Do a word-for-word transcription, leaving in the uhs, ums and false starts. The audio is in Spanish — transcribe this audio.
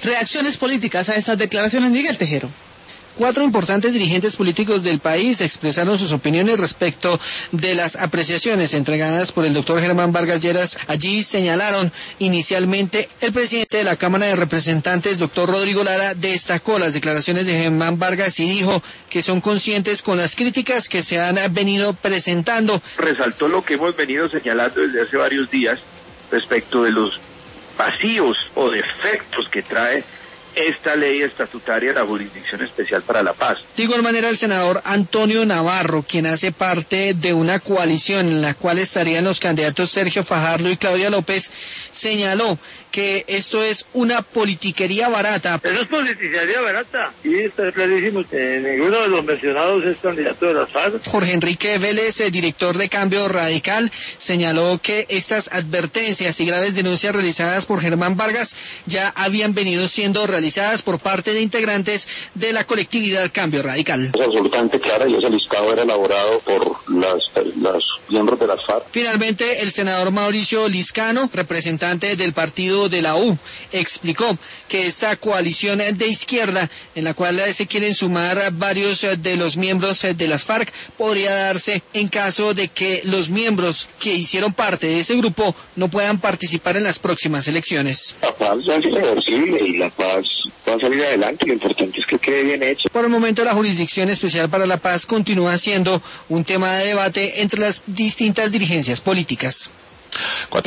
reacciones políticas a estas declaraciones, Miguel Tejero. Cuatro importantes dirigentes políticos del país expresaron sus opiniones respecto de las apreciaciones entregadas por el doctor Germán Vargas Lleras. Allí señalaron inicialmente el presidente de la Cámara de Representantes, doctor Rodrigo Lara, destacó las declaraciones de Germán Vargas y dijo que son conscientes con las críticas que se han venido presentando. Resaltó lo que hemos venido señalando desde hace varios días respecto de los vacíos o defectos que trae esta ley estatutaria de la Jurisdicción Especial para la Paz. De igual manera, el senador Antonio Navarro, quien hace parte de una coalición en la cual estarían los candidatos Sergio Fajardo y Claudia López, señaló que esto es una politiquería barata. Eso es politiquería barata, y está clarísimo que ninguno de los mencionados es candidato de las FARC. Jorge Enrique Vélez, el director de Cambio Radical, señaló que estas advertencias y graves denuncias realizadas por Germán Vargas ya habían venido siendo realizadas por parte de integrantes de la colectividad Cambio Radical. Es absolutamente clara y ese listado era elaborado por las, las miembros de las FARC. Finalmente, el senador Mauricio Liscano, representante del partido de la U, explicó que esta coalición de izquierda, en la cual se quieren sumar varios de los miembros de las FARC, podría darse en caso de que los miembros que hicieron parte de ese grupo no puedan participar en las próximas elecciones. La paz es irreversible y la paz va a salir adelante, lo importante es que quede bien hecho. Por el momento, la Jurisdicción Especial para la Paz continúa siendo un tema de debate entre las distintas dirigencias políticas.